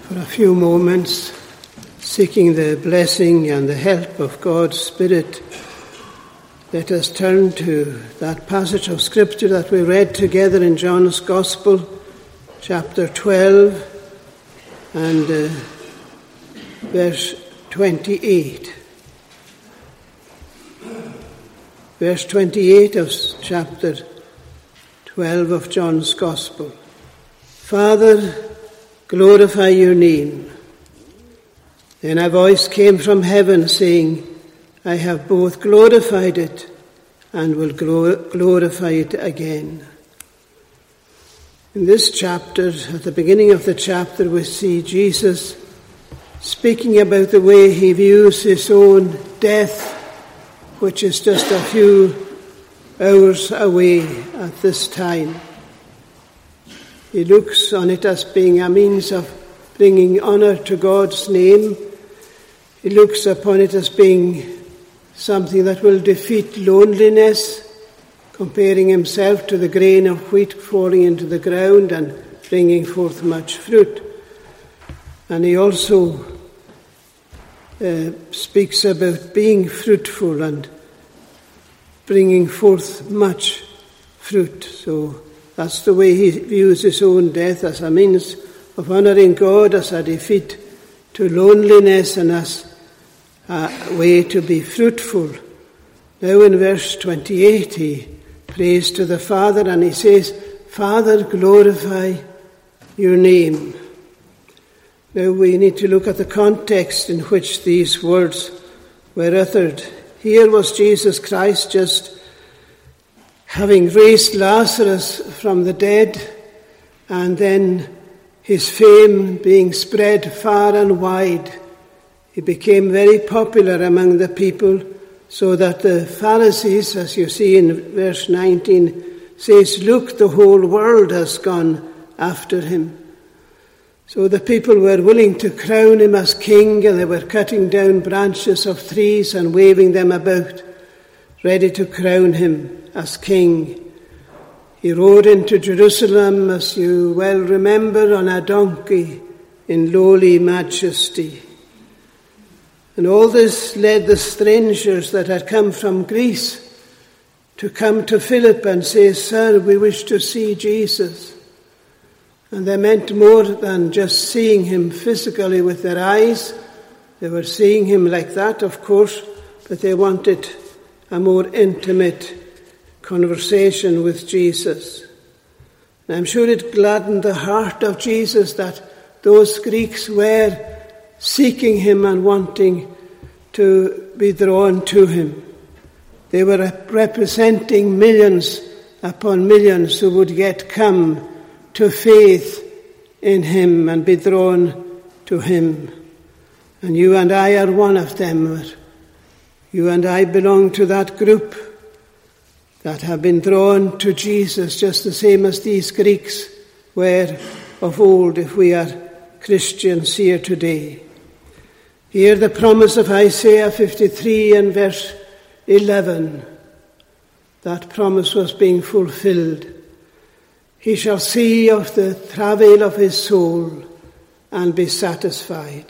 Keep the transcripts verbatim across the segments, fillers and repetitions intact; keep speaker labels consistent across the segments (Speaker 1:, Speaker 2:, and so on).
Speaker 1: for a few moments, seeking the blessing and the help of God's Spirit, let us turn to that passage of Scripture that we read together in John's Gospel, chapter twelve, and uh, verse twenty-eight. Verse twenty-eight of chapter twelve of John's Gospel. Father, glorify your name. Then a voice came from heaven saying, I have both glorified it and will glorify it again. In this chapter, at the beginning of the chapter, we see Jesus speaking about the way he views his own death, which is just a few hours away at this time. He looks on it as being a means of bringing honour to God's name. He looks upon it as being something that will defeat loneliness, comparing himself to the grain of wheat falling into the ground and bringing forth much fruit. And he also uh, speaks about being fruitful and bringing forth much fruit. So that's the way he views his own death, as a means of honouring God, as a defeat to loneliness and as a way to be fruitful. Now in verse twenty-eight he prays to the Father and he says, Father, glorify your name. Now we need to look at the context in which these words were uttered. Here was Jesus Christ just having raised Lazarus from the dead, and then his fame being spread far and wide. He became very popular among the people, so that the Pharisees, as you see in verse nineteen, says, look, the whole world has gone after him. So the people were willing to crown him as king, and they were cutting down branches of trees and waving them about, ready to crown him as king. He rode into Jerusalem, as you well remember, on a donkey in lowly majesty. And all this led the strangers that had come from Greece to come to Philip and say, Sir, we wish to see Jesus. And they meant more than just seeing him physically with their eyes. They were seeing him like that, of course, but they wanted a more intimate conversation with Jesus. And I'm sure it gladdened the heart of Jesus that those Greeks were seeking him and wanting to be drawn to him. They were representing millions upon millions who would yet come to faith in him and be drawn to him. And you and I are one of them. You and I belong to that group that have been drawn to Jesus, just the same as these Greeks were of old, if we are Christians here today. Hear the promise of Isaiah fifty-three and verse eleven. That promise was being fulfilled. He shall see of the travail of his soul and be satisfied.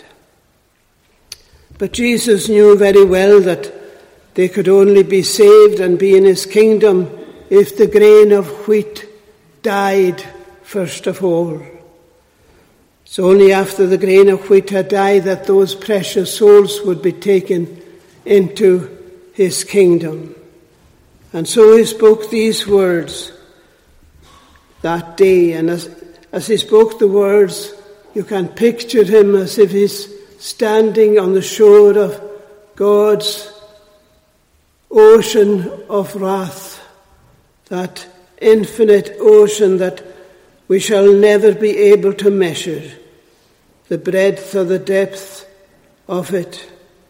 Speaker 1: But Jesus knew very well that they could only be saved and be in his kingdom if the grain of wheat died first of all. It's only after the grain of wheat had died that those precious souls would be taken into his kingdom. And so he spoke these words that day. And as, as he spoke the words, you can picture him as if he's standing on the shore of God's ocean of wrath, that infinite ocean that we shall never be able to measure, the breadth or the depth of it,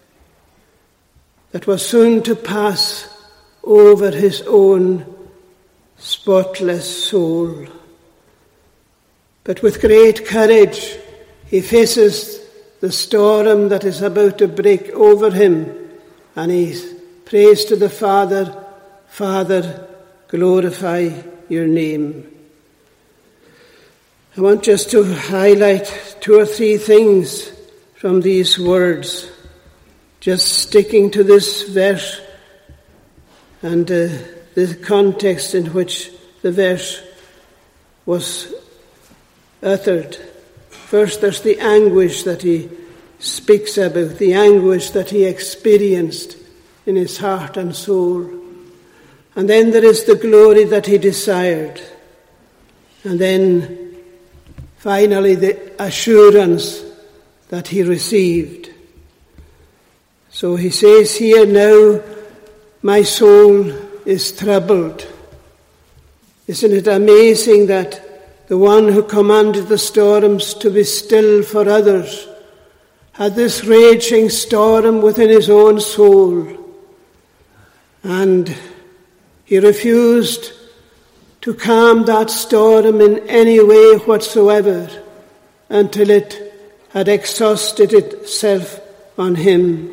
Speaker 1: that was soon to pass over his own spotless soul. But with great courage, he faces the storm that is about to break over him, and he prays to the Father, Father, glorify your name. I want just to highlight two or three things from these words, just sticking to this verse and uh, the context in which the verse was uttered. First, there's the anguish that he speaks about, the anguish that he experienced in his heart and soul. And then there is the glory that he desired. And then, finally, the assurance that he received. So he says here, now my soul is troubled. Isn't it amazing that the one who commanded the storms to be still for others had this raging storm within his own soul, and he refused to calm that storm in any way whatsoever until it had exhausted itself on him.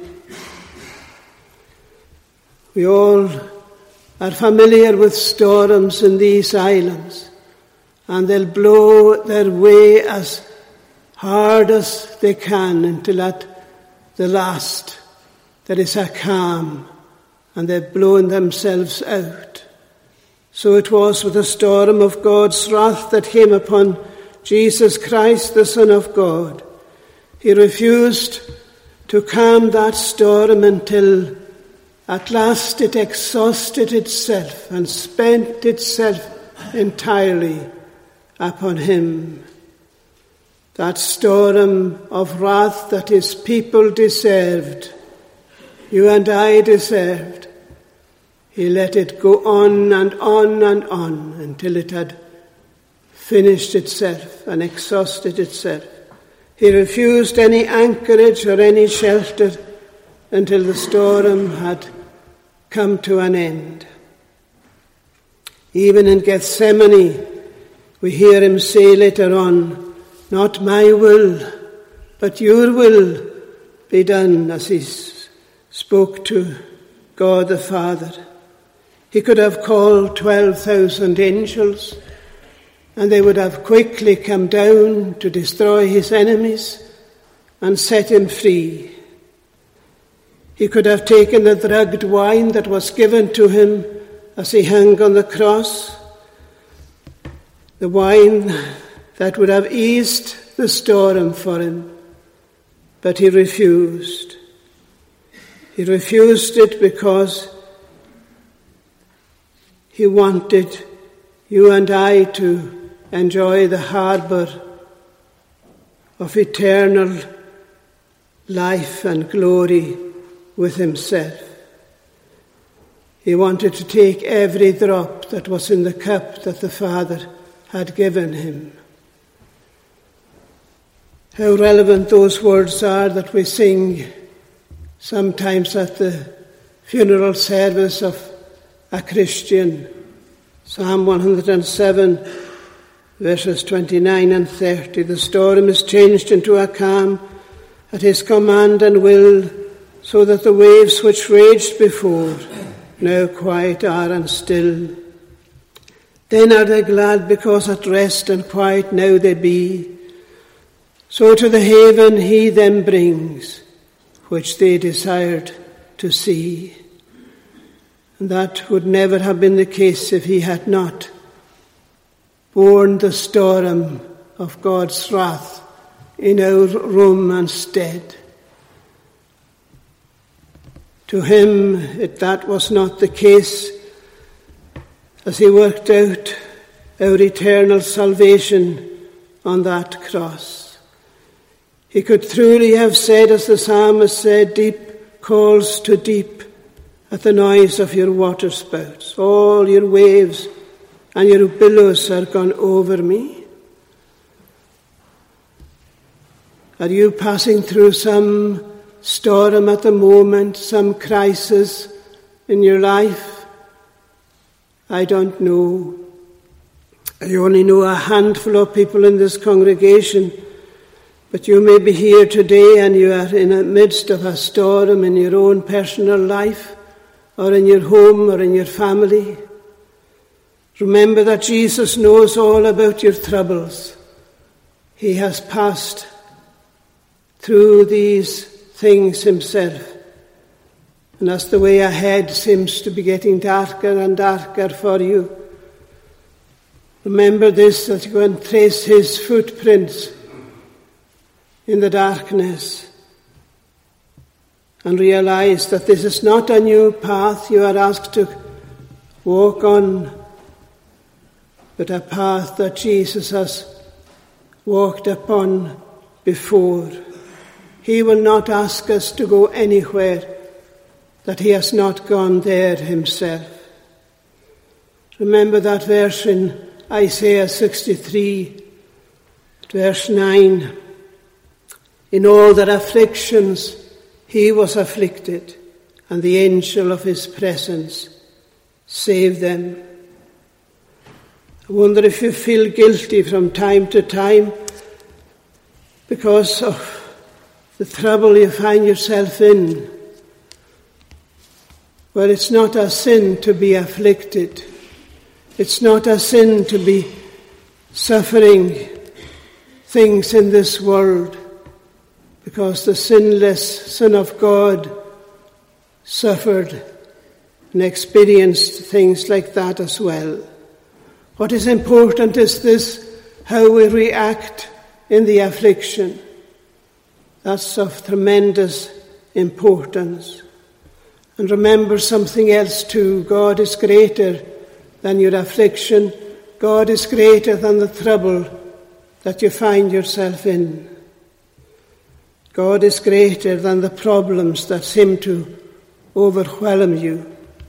Speaker 1: We all are familiar with storms in these islands, and they'll blow their way as hard as they can until at the last there is a calm and they've blown themselves out. So it was with the storm of God's wrath that came upon Jesus Christ, the Son of God. He refused to calm that storm until at last it exhausted itself and spent itself entirely upon him. That storm of wrath that his people deserved, you and I deserved, he let it go on and on and on until it had finished itself and exhausted itself. He refused any anchorage or any shelter until the storm had come to an end. Even in Gethsemane, we hear him say later on, not my will, but your will be done, as he spoke to God the Father. He could have called twelve thousand angels, and they would have quickly come down to destroy his enemies and set him free. He could have taken the drugged wine that was given to him as he hung on the cross, the wine that would have eased the storm for him, but he refused. He refused it because he wanted you and I to enjoy the harbour of eternal life and glory with himself. He wanted to take every drop that was in the cup that the Father had given him. How relevant those words are that we sing sometimes at the funeral service of a Christian. Psalm one hundred seven, verses twenty-nine and thirty. The storm is changed into a calm at his command and will, so that the waves which raged before now quiet are and still. Then are they glad because at rest and quiet now they be. So to the haven he them brings, which they desired to see. And that would never have been the case if he had not borne the storm of God's wrath in our room and stead. To him, it, that was not the case as he worked out our eternal salvation on that cross. He could truly have said, as the psalmist said, deep calls to deep at the noise of your waterspouts. All your waves and your billows are gone over me. Are you passing through some storm at the moment, some crisis in your life? I don't know. I only know a handful of people in this congregation, but you may be here today and you are in the midst of a storm in your own personal life or in your home or in your family. Remember that Jesus knows all about your troubles he has passed through these things himself. And as the way ahead seems to be getting darker and darker for you, remember this, that you can trace his footprints in the darkness and realize that this is not a new path you are asked to walk on, but a path that Jesus has walked upon before. He will not ask us to go anywhere that he has not gone there himself. Remember that verse in Isaiah sixty-three, verse nine. In all their afflictions he was afflicted, and the angel of his presence saved them. I wonder if you feel guilty from time to time because of the trouble you find yourself in. Well, it's not a sin to be afflicted. It's not a sin to be suffering things in this world, because the sinless Son of God suffered and experienced things like that as well. What is important is this, how we react in the affliction. That's of tremendous importance. And remember something else too. God is greater than your affliction. God is greater than the trouble that you find yourself in. God is greater than the problems that seem to overwhelm you.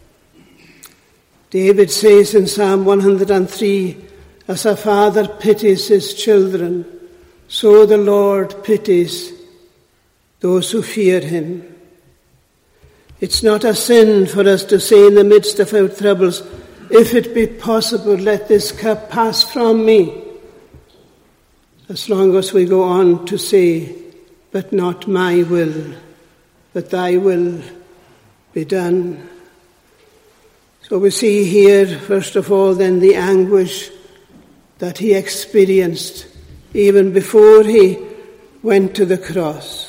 Speaker 1: David says in Psalm one hundred three, as a father pities his children, so the Lord pities those who fear him. It's not a sin for us to say in the midst of our troubles, if it be possible, let this cup pass from me. As long as we go on to say, but not my will, but thy will be done. So we see here, first of all, then the anguish that he experienced even before he went to the cross.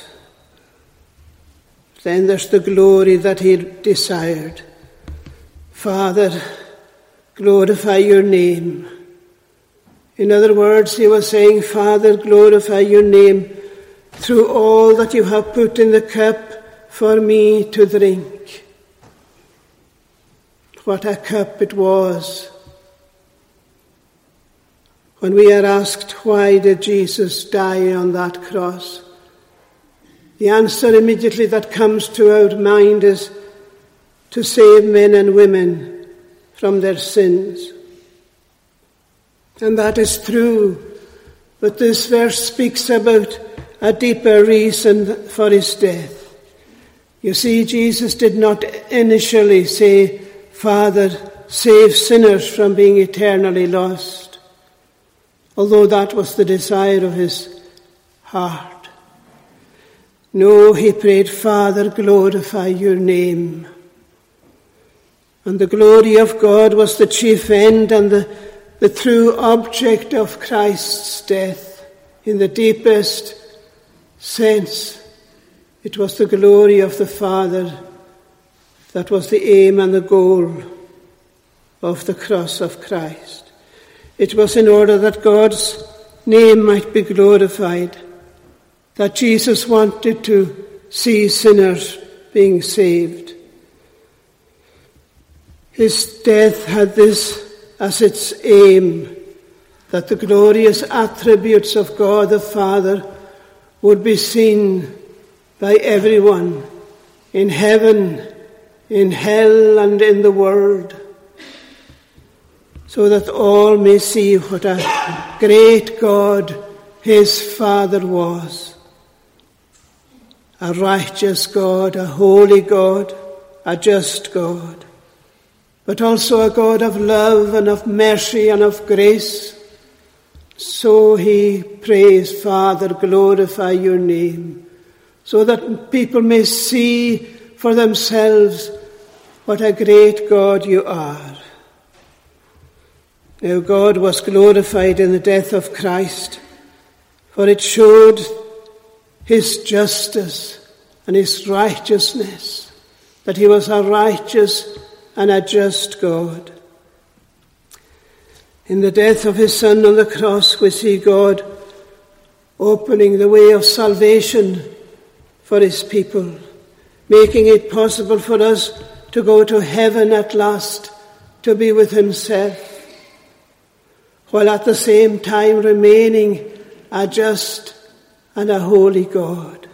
Speaker 1: Then there's the glory that he desired. Father, glorify your name. In other words, he was saying, Father, glorify your name through all that you have put in the cup for me to drink. What a cup it was. When we are asked, why did Jesus die on that cross? The answer immediately that comes to our mind is to save men and women from their sins. And that is true. But this verse speaks about a deeper reason for his death. You see, Jesus did not initially say, Father, save sinners from being eternally lost, although that was the desire of his heart. No, he prayed, Father, glorify your name. And the glory of God was the chief end and the, the true object of Christ's death. In the deepest sense, it was the glory of the Father that was the aim and the goal of the cross of Christ. It was in order that God's name might be glorified, that Jesus wanted to see sinners being saved. His death had this as its aim, that the glorious attributes of God the Father would be seen by everyone in heaven, in hell, and in the world, so that all may see what a great God his Father was. A righteous God, a holy God, a just God, but also a God of love and of mercy and of grace. So he prays, Father, glorify your name, so that people may see for themselves what a great God you are. Now God was glorified in the death of Christ, for it showed his justice and his righteousness, that he was a righteous and a just God. In the death of his Son on the cross, we see God opening the way of salvation for his people, making it possible for us to go to heaven at last, to be with himself, while at the same time remaining a just and a holy God,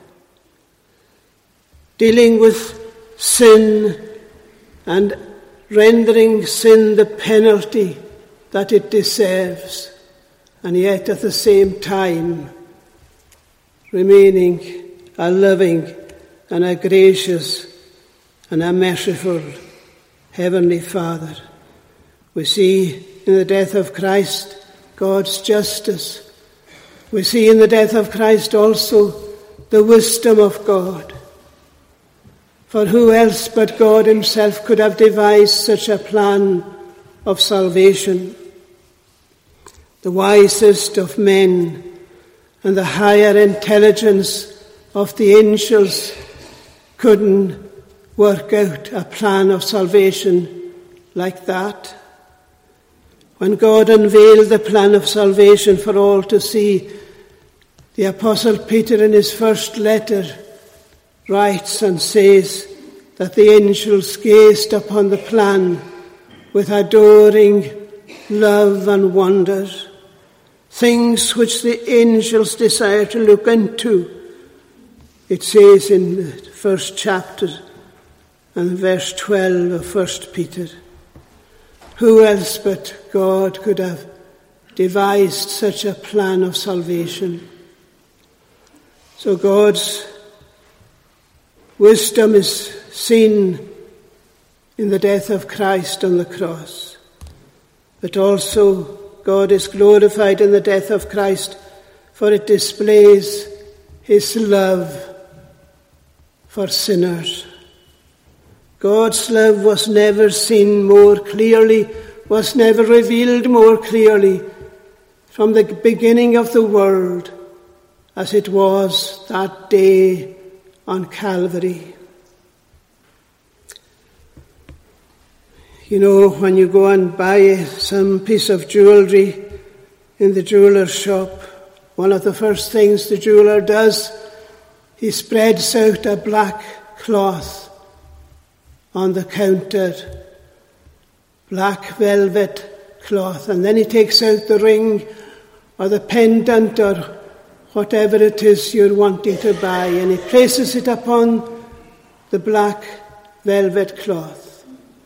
Speaker 1: dealing with sin and rendering sin the penalty that it deserves, and yet at the same time remaining a loving and a gracious and a merciful Heavenly Father. We see in the death of Christ God's justice. We see in the death of Christ also the wisdom of God. For who else but God himself could have devised such a plan of salvation? The wisest of men and the higher intelligence of the angels couldn't work out a plan of salvation like that. When God unveiled the plan of salvation for all to see, the Apostle Peter in his first letter writes and says that the angels gazed upon the plan with adoring love and wonder, things which the angels desire to look into. It says in the first chapter and verse twelve of First Peter, who else but God could have devised such a plan of salvation? So God's wisdom is seen in the death of Christ on the cross, but also God is glorified in the death of Christ, for it displays his love for sinners. God's love was never seen more clearly, was never revealed more clearly from the beginning of the world as it was that day on Calvary. You know, when you go and buy some piece of jewellery in the jeweller's shop, one of the first things the jeweller does, he spreads out a black cloth on the counter, black velvet cloth, and then he takes out the ring or the pendant or whatever it is you're wanting to buy, and he places it upon the black velvet cloth.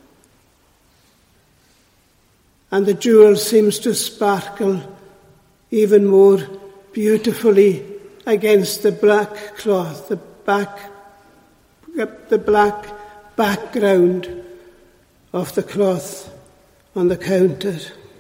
Speaker 1: And the jewel seems to sparkle even more beautifully against the black cloth, the back, the black background of the cloth on the counter.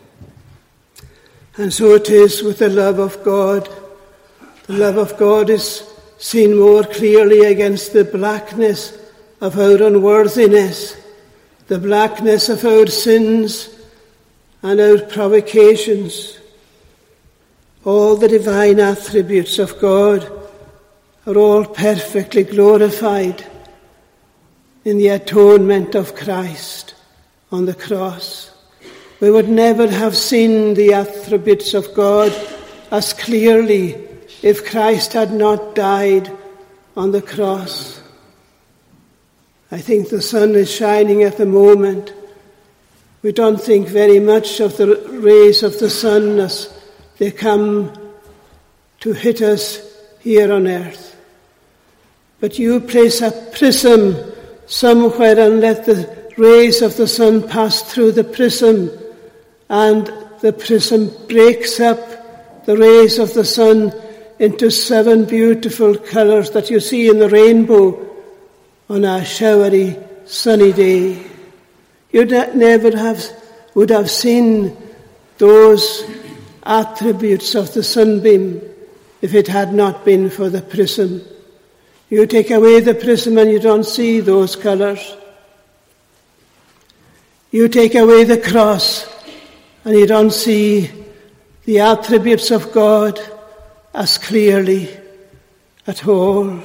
Speaker 1: And so it is with the love of God. The love of God is seen more clearly against the blackness of our unworthiness, the blackness of our sins and our provocations. All the divine attributes of God are all perfectly glorified in the atonement of Christ on the cross. We would never have seen the attributes of God as clearly if Christ had not died on the cross. I think the sun is shining at the moment. We don't think very much of the rays of the sun as they come to hit us here on earth. But you place a prism somewhere and let the rays of the sun pass through the prism, and the prism breaks up the rays of the sun into seven beautiful colours that you see in the rainbow on a showery, sunny day. You never have would have seen those attributes of the sunbeam if it had not been for the prism. You take away the prism and you don't see those colours. You take away the cross and you don't see the attributes of God as clearly at all.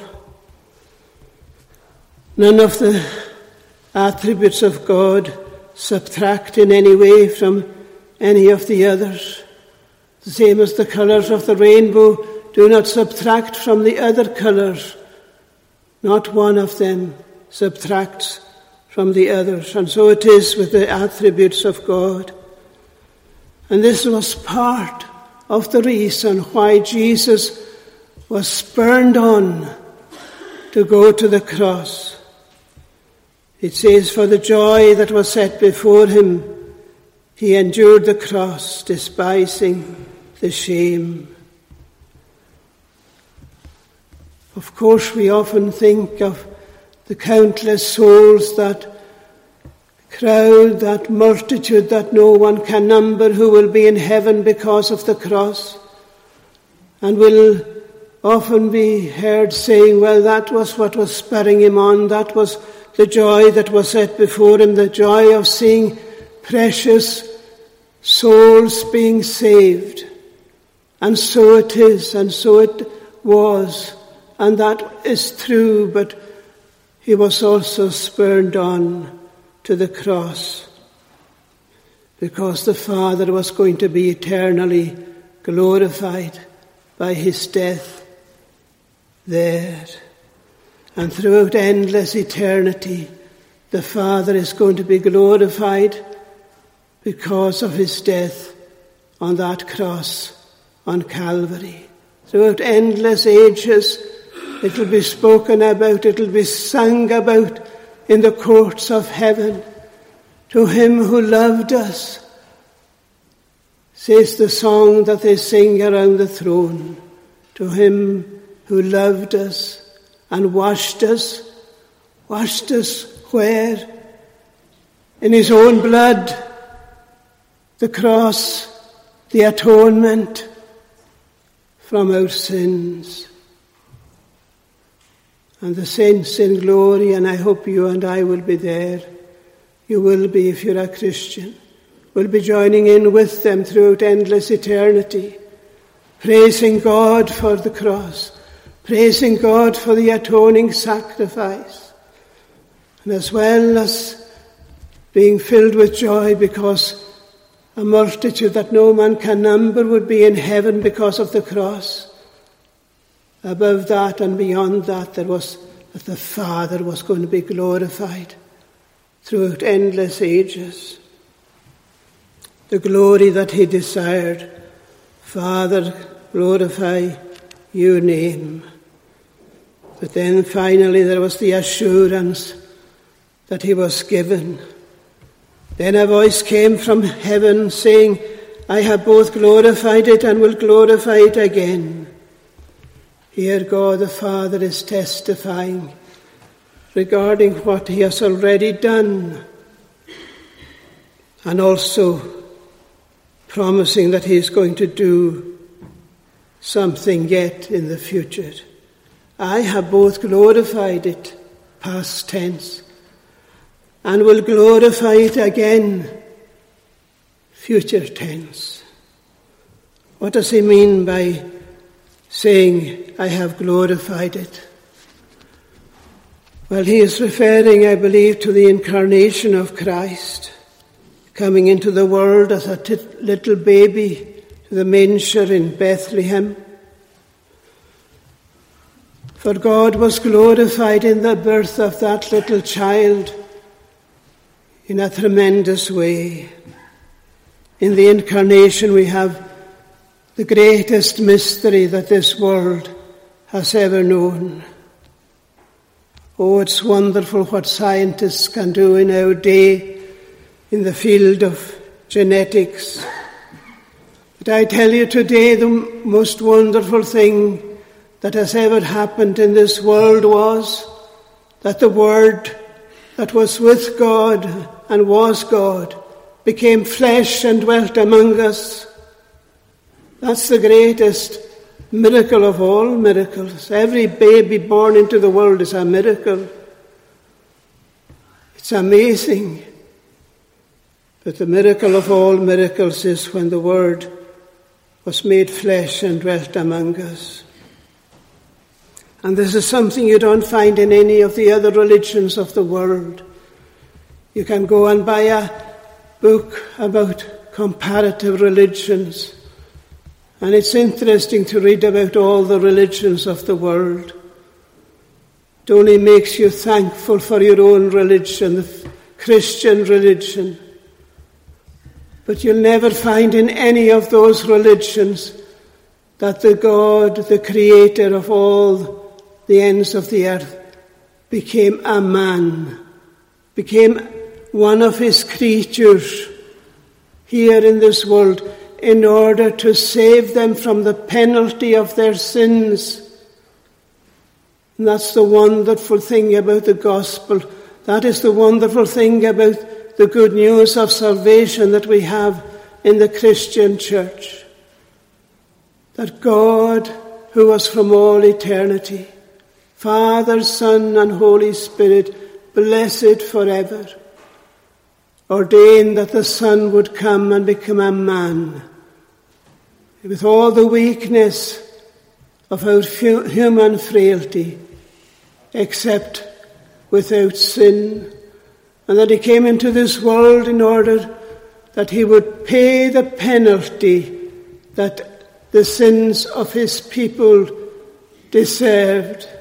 Speaker 1: None of the attributes of God subtract in any way from any of the others. The same as the colours of the rainbow do not subtract from the other colours. Not one of them subtracts from the others. And so it is with the attributes of God. And this was part of the reason why Jesus was spurred on to go to the cross. It says, for the joy that was set before him, he endured the cross, despising the shame. Of course, we often think of the countless souls, that crowd, that multitude that no one can number, who will be in heaven because of the cross, and will often be heard saying, well, that was what was spurring him on, that was the joy that was set before him, the joy of seeing precious souls being saved. And so it is, and so it was, and that is true, but he was also spurred on to the cross because the Father was going to be eternally glorified by his death there. And throughout endless eternity, the Father is going to be glorified because of his death on that cross on Calvary. Throughout endless ages, it will be spoken about, it will be sung about in the courts of heaven. To him who loved us, says the song that they sing around the throne. To him who loved us and washed us. Washed us where? In his own blood. The cross, the atonement from our sins. And the saints in glory, and I hope you and I will be there. You will be if you're a Christian. We'll be joining in with them throughout endless eternity, praising God for the cross, praising God for the atoning sacrifice, and as well as being filled with joy because a multitude that no man can number would be in heaven because of the cross. Above that and beyond that, there was that the Father was going to be glorified throughout endless ages. The glory that he desired. Father, glorify your name. But then finally there was the assurance that he was given. Then a voice came from heaven saying, I have both glorified it and will glorify it again. Here God the Father is testifying regarding what he has already done, and also promising that he is going to do something yet in the future. I have both glorified it, past tense, and will glorify it again, future tense. What does he mean by saying, I have glorified it? Well, he is referring, I believe, to the incarnation of Christ, coming into the world as a t- little baby to the manger in Bethlehem. For God was glorified in the birth of that little child in a tremendous way. In the incarnation we have the greatest mystery that this world has ever known. Oh, it's wonderful what scientists can do in our day in the field of genetics. But I tell you today, the most wonderful thing that has ever happened in this world was that the Word that was with God and was God became flesh and dwelt among us. That's the greatest miracle of all miracles. Every baby born into the world is a miracle. It's amazing. But the miracle of all miracles is when the Word was made flesh and dwelt among us. And this is something you don't find in any of the other religions of the world. You can go and buy a book about comparative religions, and it's interesting to read about all the religions of the world. It only makes you thankful for your own religion, the Christian religion. But you'll never find in any of those religions that the God, the creator of all the ends of the earth, became a man, became one of his creatures here in this world in order to save them from the penalty of their sins. And that's the wonderful thing about the gospel. That is the wonderful thing about the good news of salvation that we have in the Christian church. That God, who was from all eternity, Father, Son, and Holy Spirit, blessed forever, ordained that the Son would come and become a man with all the weakness of our human frailty, except without sin, and that he came into this world in order that he would pay the penalty that the sins of his people deserved.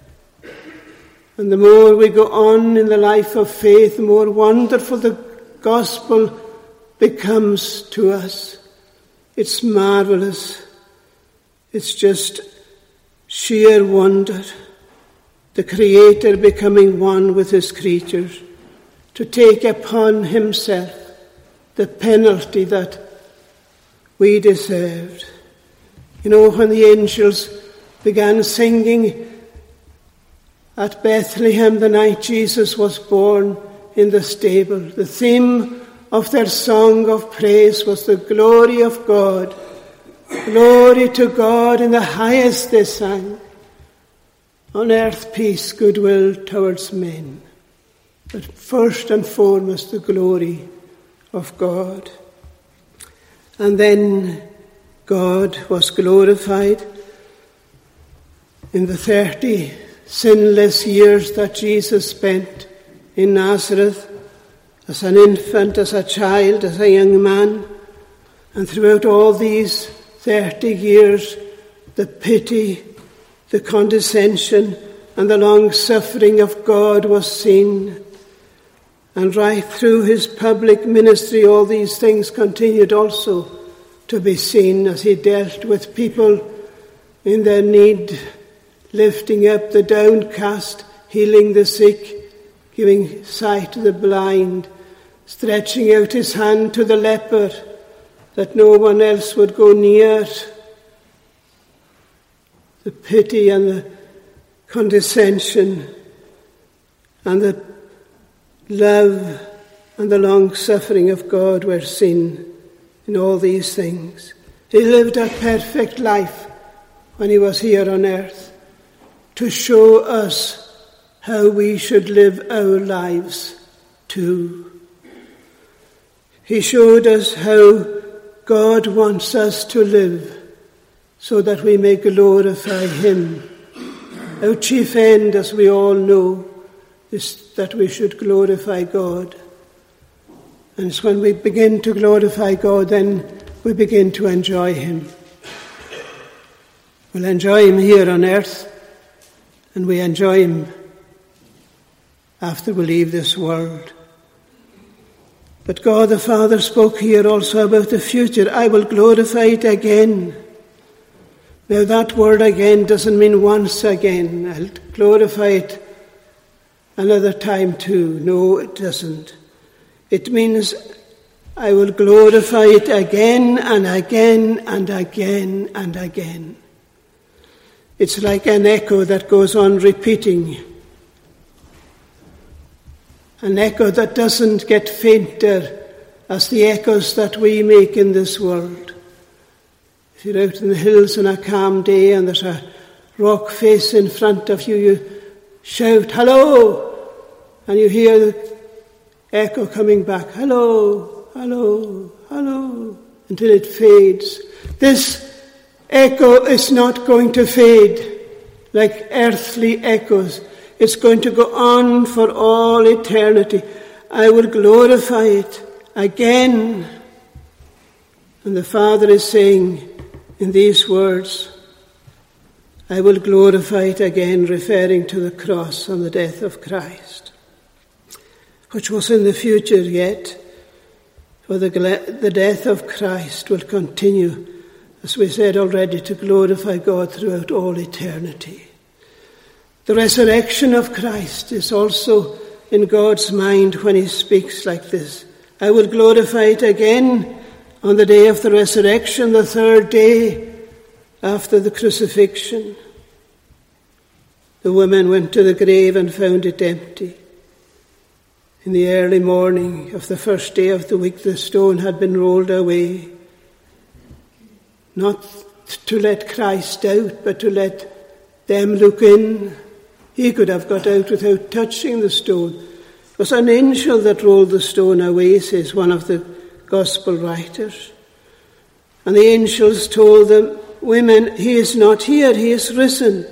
Speaker 1: And the more we go on in the life of faith, the more wonderful the gospel becomes to us. It's marvelous. It's just sheer wonder. The Creator becoming one with his creatures to take upon himself the penalty that we deserved. You know, when the angels began singing at Bethlehem the night Jesus was born in the stable, the theme of their song of praise was the glory of God. Glory to God in the highest, they sang. On earth peace, goodwill towards men. But first and foremost the glory of God. And then God was glorified in the thirty sinless years that Jesus spent in Nazareth as an infant, as a child, as a young man. And throughout all these thirty years, the pity, the condescension, and the long-suffering of God was seen. And right through his public ministry, all these things continued also to be seen as he dealt with people in their need, lifting up the downcast, healing the sick, giving sight to the blind, stretching out his hand to the leper that no one else would go near. The pity and the condescension and the love and the long-suffering of God were seen in all these things. He lived a perfect life when he was here on earth to show us how we should live our lives too. He showed us how God wants us to live so that we may glorify him. Our chief end, as we all know, is that we should glorify God. And it's when we begin to glorify God, then we begin to enjoy him. We'll enjoy him here on earth, and we enjoy him after we leave this world. But God the Father spoke here also about the future. I will glorify it again. Now that word again doesn't mean once again. I'll glorify it another time too. No, it doesn't. It means I will glorify it again and again and again and again. It's like an echo that goes on repeating. An echo that doesn't get fainter as the echoes that we make in this world. If you're out in the hills on a calm day and there's a rock face in front of you, you shout, hello! And you hear the echo coming back, hello, hello, hello. until it fades. This echo is not going to fade like earthly echoes. It's going to go on for all eternity. I will glorify it again. And the Father is saying in these words, I will glorify it again, referring to the cross and the death of Christ, which was in the future yet, for the, the death of Christ will continue, as we said already, to glorify God throughout all eternity. The resurrection of Christ is also in God's mind when he speaks like this. I will glorify it again on the day of the resurrection, the third day after the crucifixion. The women went to the grave and found it empty. In the early morning of the first day of the week, the stone had been rolled away. Not to let Christ out, but to let them look in. He could have got out without touching the stone. It was an angel that rolled the stone away, says one of the Gospel writers. And the angels told them, women, he is not here, he is risen.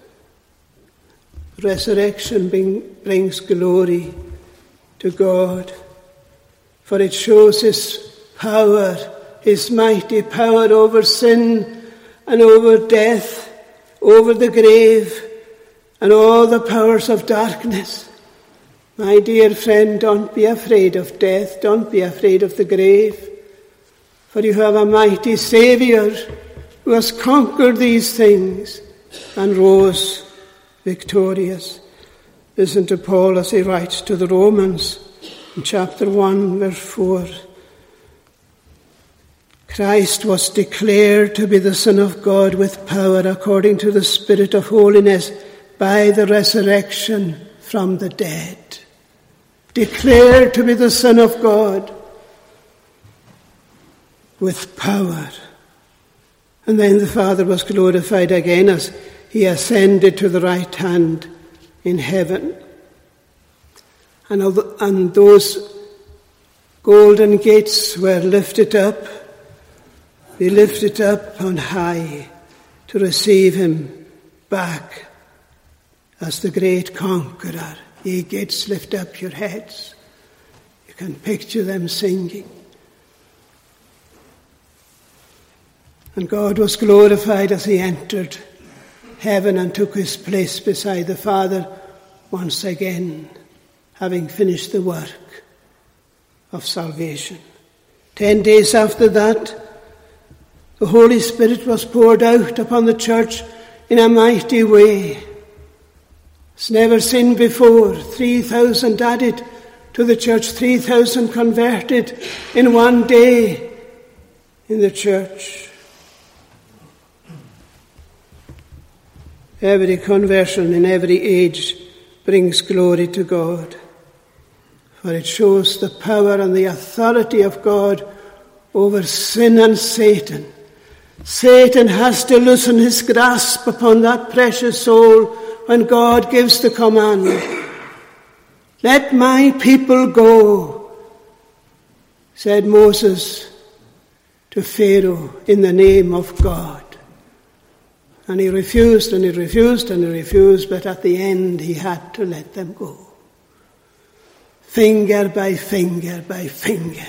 Speaker 1: Resurrection bring, brings glory to God, for it shows his power, his mighty power over sin and over death, over the grave, and all the powers of darkness. My dear friend, don't be afraid of death, don't be afraid of the grave, for you have a mighty Saviour who has conquered these things and rose victorious. Listen to Paul as he writes to the Romans in chapter one, verse four. Christ was declared to be the Son of God with power according to the Spirit of holiness by the resurrection from the dead. Declared to be the Son of God with power. And then the Father was glorified again as he ascended to the right hand in heaven. And, and those golden gates were lifted up. They lifted up on high to receive him back as the great conqueror. Ye gates, lift up your heads. You can picture them singing. And God was glorified as he entered heaven and took his place beside the Father once again, having finished the work of salvation. Ten days after that, the Holy Spirit was poured out upon the church in a mighty way. It's never seen before. three thousand added to the church, three thousand converted in one day in the church. Every conversion in every age brings glory to God, for it shows the power and the authority of God over sin and Satan. Satan has to loosen his grasp upon that precious soul when God gives the command. Let my people go, said Moses to Pharaoh, in the name of God. And he refused and he refused and he refused, but at the end he had to let them go. Finger by finger by finger,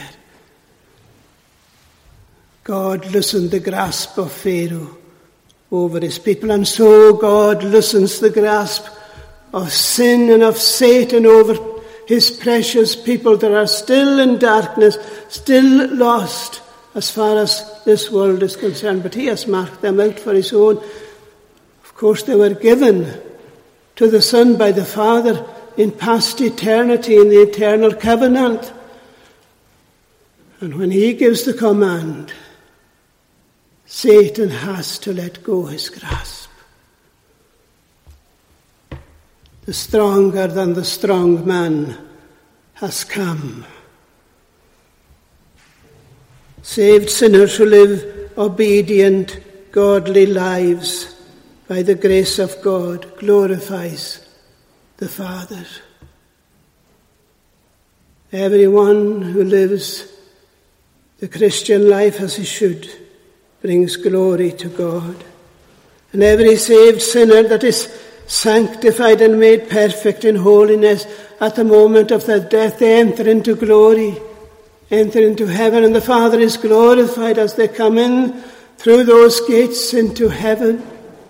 Speaker 1: God loosened the grasp of Pharaoh over his people, and so God loosens the grasp of sin and of Satan over his precious people that are still in darkness, still lost as far as this world is concerned. But he has marked them out for his own. Of course, they were given to the Son by the Father in past eternity, in the eternal covenant. And when he gives the command, Satan has to let go his grasp. The stronger than the strong man has come. Saved sinners who live obedient, godly lives by the grace of God glorifies the Father. Everyone who lives The Christian life, as it should, brings glory to God. And every saved sinner that is sanctified and made perfect in holiness at the moment of their death, they enter into glory, enter into heaven, and the Father is glorified as they come in through those gates into heaven.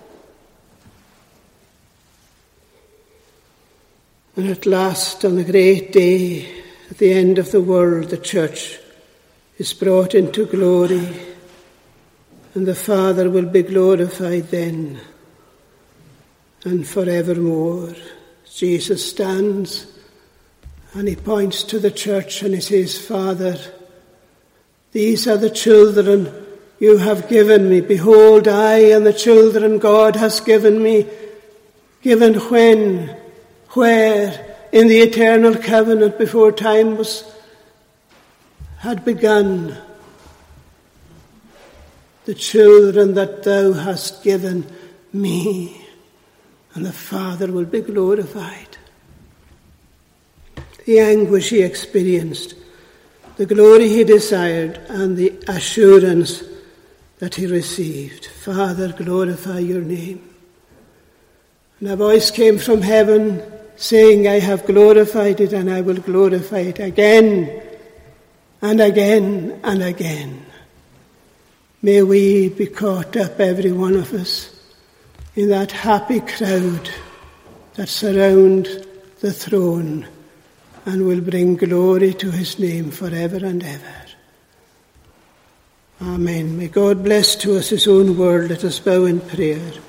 Speaker 1: And at last, on the great day, at the end of the world, the church is brought into glory, and the Father will be glorified then and forevermore. Jesus stands and he points to the church and he says, Father, these are the children you have given me. Behold, I and the children God has given me. Given when? Where? In the eternal covenant before time was had begun. The children that thou hast given me, and the Father will be glorified. The anguish he experienced, the glory he desired, and the assurance that he received. Father, glorify your name. And a voice came from heaven saying, I have glorified it and I will glorify it again and again and again. May we be caught up, every one of us, in that happy crowd that surround the throne and will bring glory to his name forever and ever. Amen. May God bless to us his own word. Let us bow in prayer.